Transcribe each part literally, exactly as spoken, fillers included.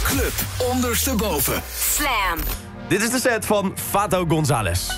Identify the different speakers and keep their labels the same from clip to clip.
Speaker 1: Club ondersteboven.
Speaker 2: Slam.
Speaker 3: Dit is de set van Fato González.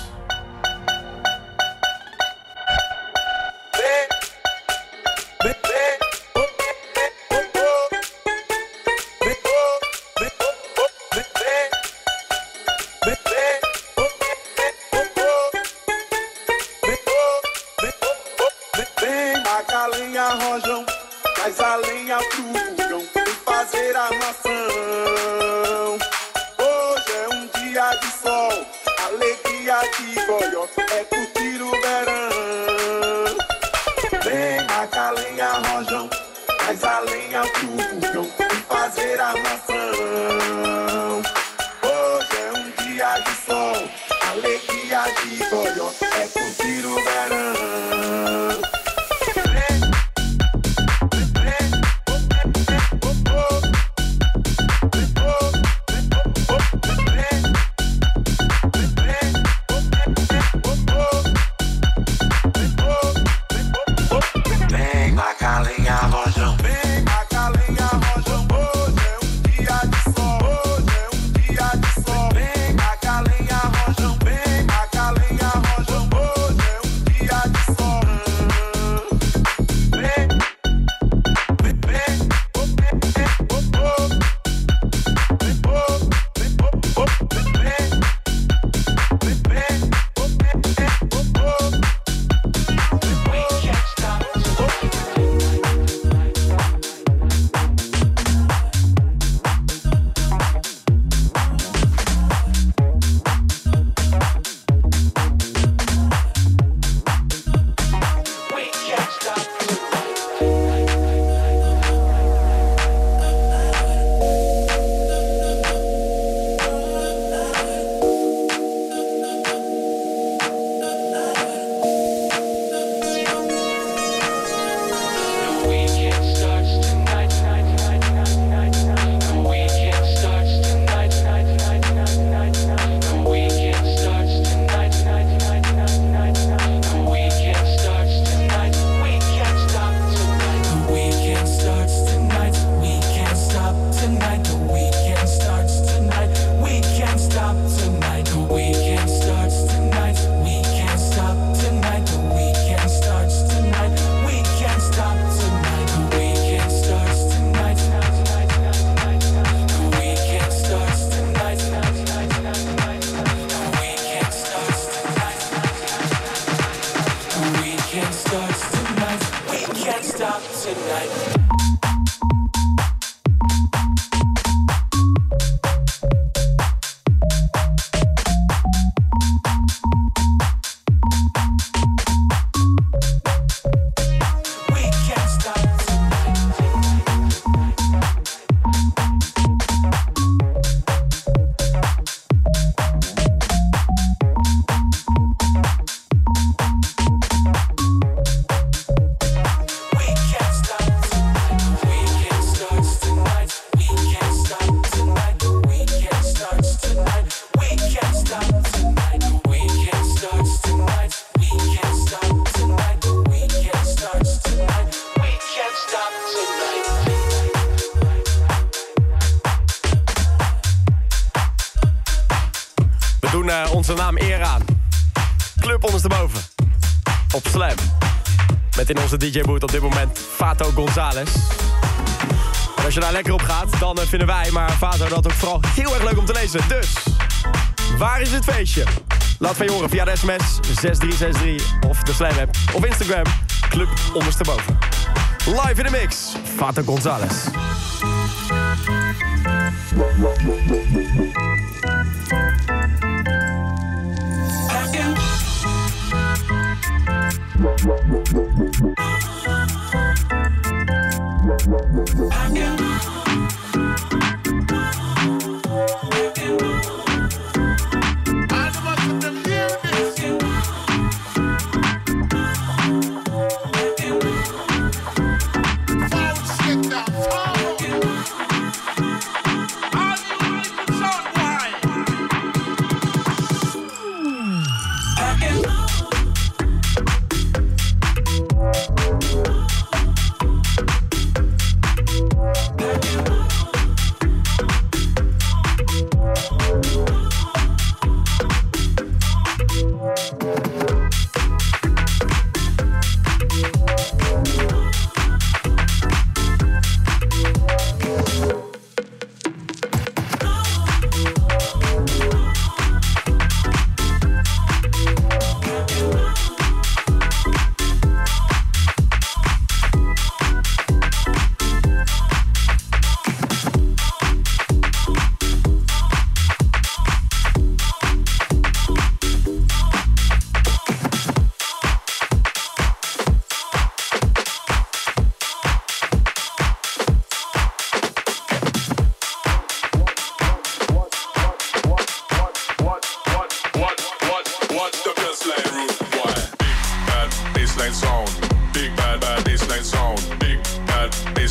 Speaker 4: Rojão, traz a lenha pro fogão, vem fazer armação. Hoje é um dia de sol, alegria de goió, é curtir o verão. Vem a lenha, rojão, traz a lenha pro fogão, vem fazer armação. Hoje é um dia de sol, alegria de goió, é curtir o verão.
Speaker 3: Onze naam eer aan. Club ondersteboven. Op Slam. Met in onze D J-boot op dit moment Fato González. En als je daar lekker op gaat, dan vinden wij, maar Fato, dat ook vooral heel erg leuk om te lezen. Dus, waar is het feestje? Laat van je horen via de sms zes drie zes drie of de Slam app. Of Instagram, Club ondersteboven. Live in de mix, Fato González.
Speaker 5: Get down,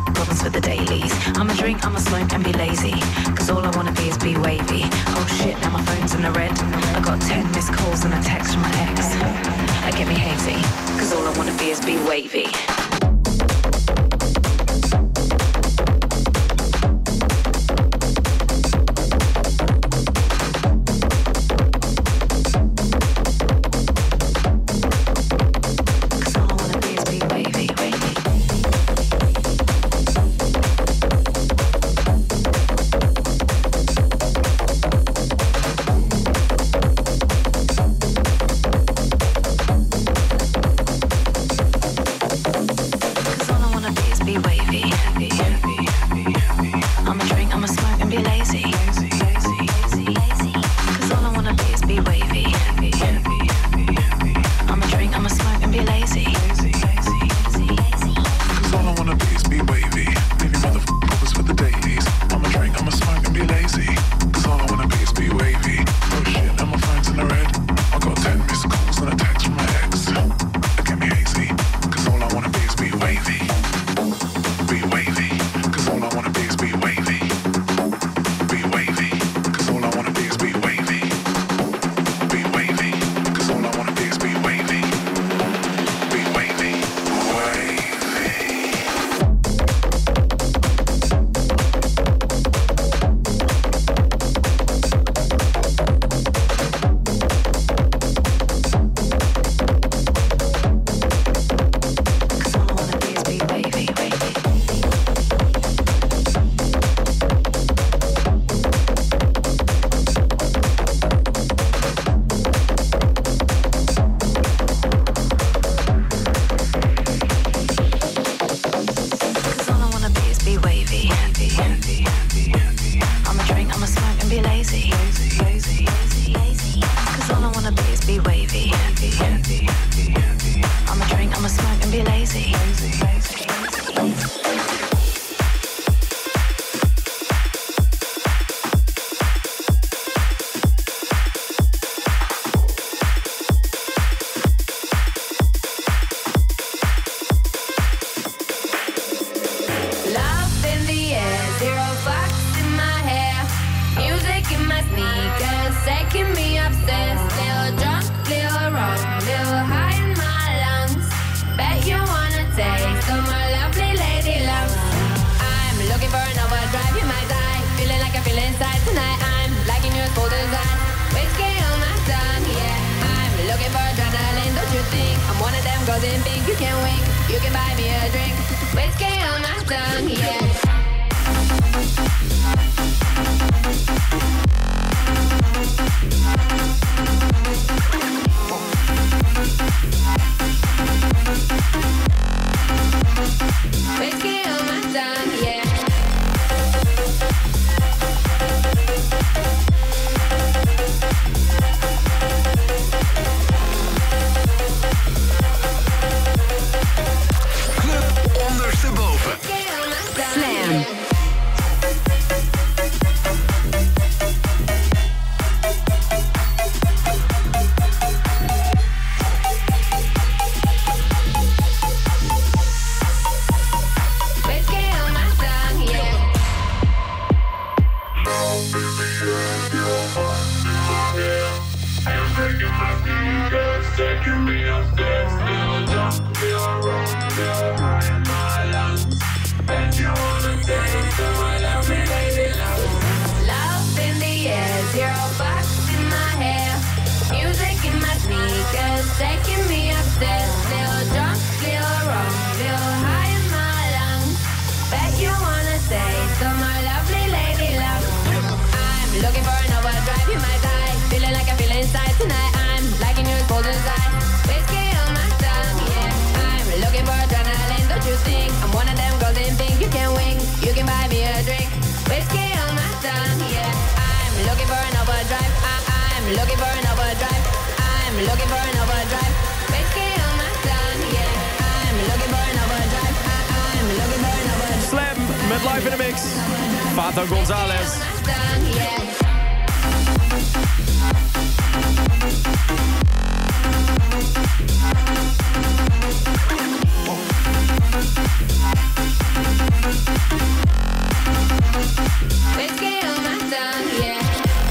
Speaker 6: problems with the dailies. I'ma drink, I'ma smoke and be lazy, cause all I wanna be is be wavy. Oh shit, now my phone's in the red. I got ten missed calls and a text from my ex. That get me hazy, cause all I wanna be is be wavy.
Speaker 3: Live in de mix. Fato González.
Speaker 7: Let's get on my done, yeah.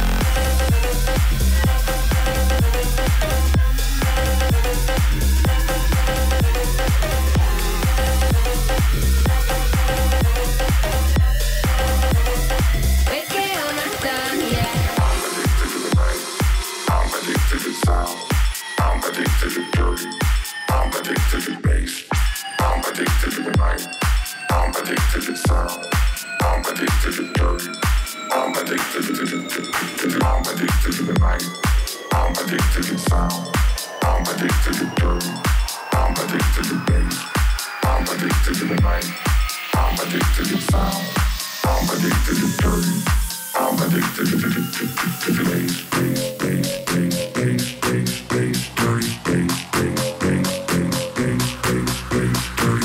Speaker 7: Let's get on my done, yeah.
Speaker 2: I'm addicted to the night. I'm addicted to sound. I'm addicted to dirty. I'm addicted to bass. I'm addicted to the night. I'm addicted to sound. I'm addicted to dirty. I'm addicted to the I'm addicted to the night. I'm addicted to sound. I'm addicted to dirty. I'm addicted to bass. I'm addicted to the night. I'm addicted to sound. I'm addicted to dirty. I'm addicted to the bass, bass, bass, bass, bass, bass, bass, dirty bass, bass, bass, bass, bass, bass, bass, dirty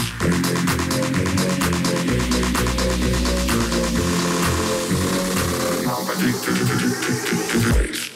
Speaker 2: I'm addicted to the bass.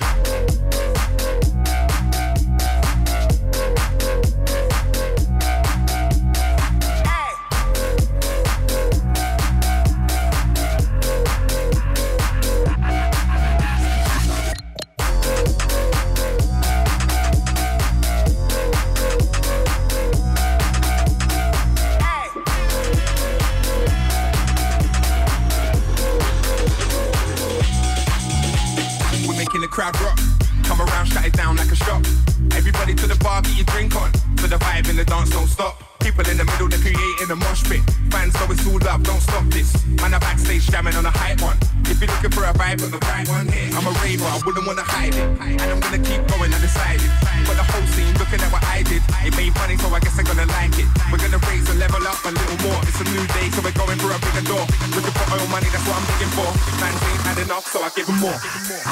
Speaker 8: Crowd rock, come around, shut it down like a shop. Everybody to the bar, get your drink on. For the vibe in the dance, don't stop. People in the middle, they're creating a mosh pit. Fans know it's all love, don't stop this. Man, I'm backstage jamming on a hype one. If you're looking for a vibe, got the right one here. I'm a raver, I wouldn't wanna hide it. And I'm gonna keep going, I decided. But the whole scene looking at what I did. It made money, so I guess I'm gonna like it. We're gonna raise and level up a little more. It's a new day, so we're going for a bigger door. Looking for oil money, that's what I'm looking for. Fans ain't had enough, so I give them more.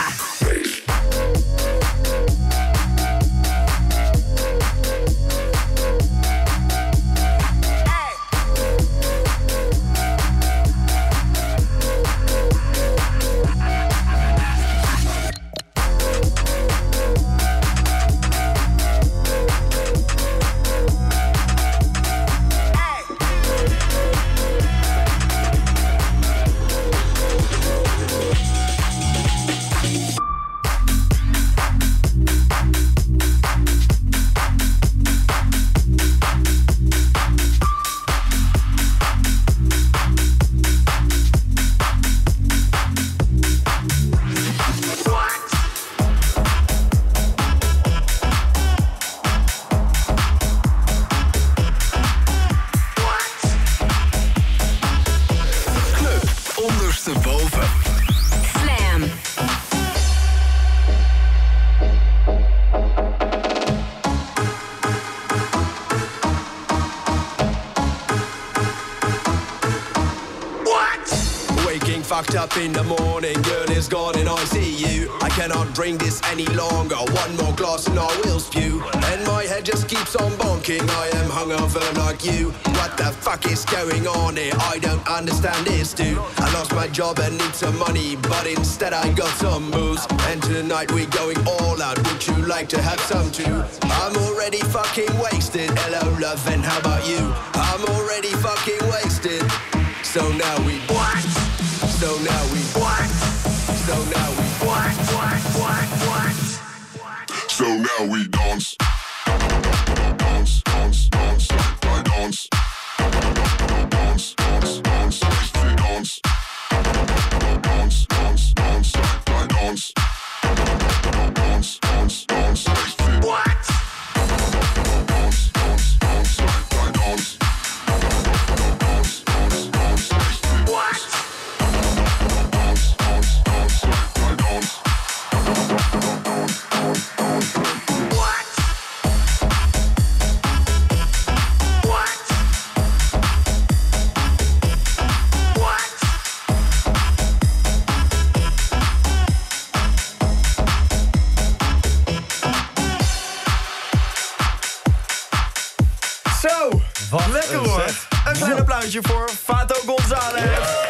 Speaker 3: Fucked up in the morning, girl is gone and I see you. I cannot drink this any longer. One more glass and I will spew. And my head just keeps on bonking. I am hungover like you. What the fuck is going on here? I don't understand this, dude. I lost my job and need some money, but instead I got some booze. And tonight we're going all out. Would you like to have some too? I'm already fucking wasted. Hello, love, and how about you? I'm already fucking wasted. So now we what? So now we what? So now we what? What? What? What?
Speaker 2: So now we dance. Dance, dance, dance, I dance. Dance, dance, dance, we dance. Dance, dance, dance, I dance. Dance, dance, dance, what? Dance, dance, dance, I dance. Dance, dance, dance, what?
Speaker 3: Zo, wat lekker hoor. Een klein applausje voor Fato González.